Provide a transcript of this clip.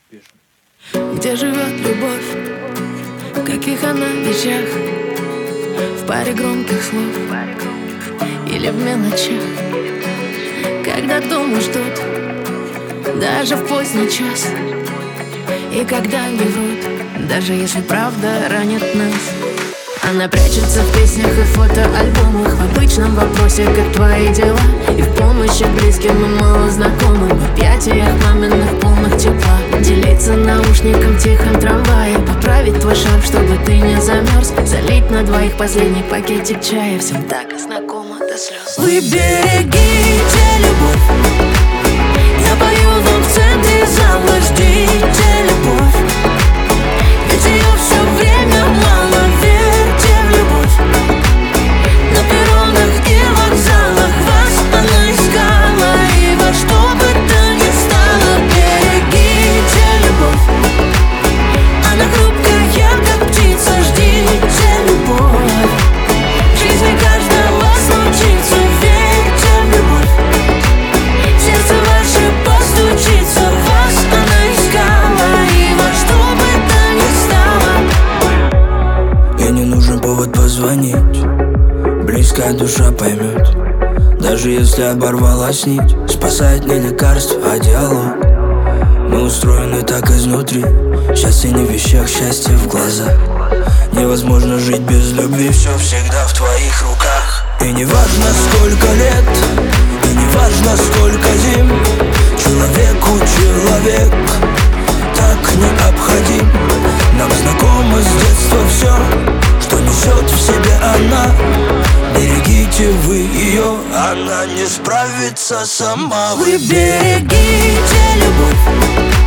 пишем. Где живет любовь, в каких она вещах, в паре громких слов или в мелочах, когда думаешь тут, даже в поздний час, и когда не врут, даже если правда ранит нас. Она прячется в песнях и фотоальбомах, в обычном вопросе, как твои дела, и в помощи близким и малознакомым, в объятиях маминых полных тепла. Делиться наушником в тихом трамвае, поправить твой шарф, чтобы ты не замерз, залить на двоих последний пакетик чая. Всем так знакомо до слез. Вы берегите любовь, я пою вам в центре зала, ждите любовь, ведь ее все время мало. Верьте в любовь, на перронах и вокзалах вас она искала, и во что бы то ни стало. Берегите любовь, она хрупкая, как птица, ждите любовь, в жизни каждого случится. Верьте в любовь, сердце ваше постучится, вас она искала, и во что бы то ни стало. Мне не нужен повод позвонить, близкая душа поймет. Даже если оборвалась нить, спасает не лекарство, а диалог. Мы устроены так изнутри, счастье не в вещах, счастье в глазах. Невозможно жить без любви, все всегда в твоих руках. И не важно сколько лет, и не важно сколько зим, человеку человек так необходим. Нам знакомо с детства все, что несет в себе она. Берегите вы ее, она не справится сама. Вы берегите любовь,